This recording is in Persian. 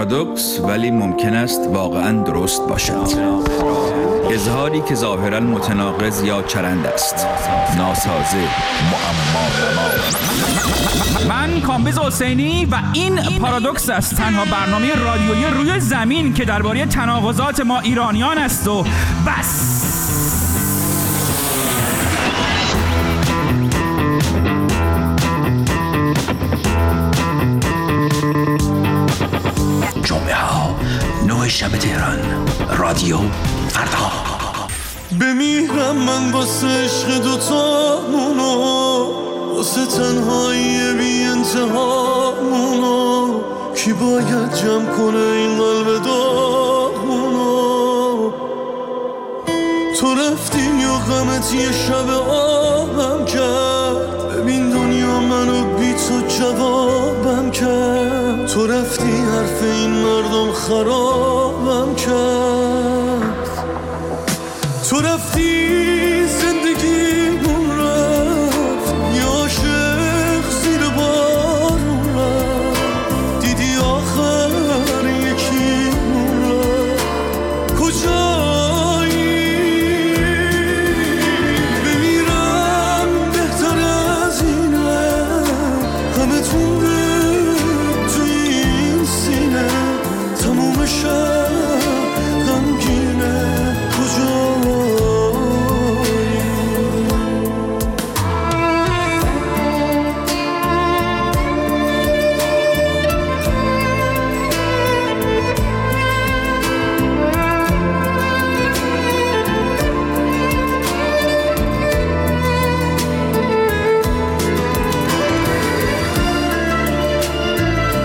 پارادوکس ولی ممکن است واقعاً درست باشد. اظهاری که ظاهراً متناقض یا چرند است. ناسازه، معما. من کامبیز حسینی و این پارادوکس است، تنها برنامه رادیویی روی زمین که درباره تناقضات ما ایرانیان است و بس. جمعه ها 9 شب تهران، رادیو فردا. بمیرم من واسه عشق دوتامونو، واسه تنهایی بی انتهامونو. کی باید جمع کنه این قلب داغونو؟ تو رفتی یا غمت یه شب آبم کرد. ببین دنیا منو بی تو جوابم کرد. تو رفتی حرف این مردم خرابم کرد. تو رفتی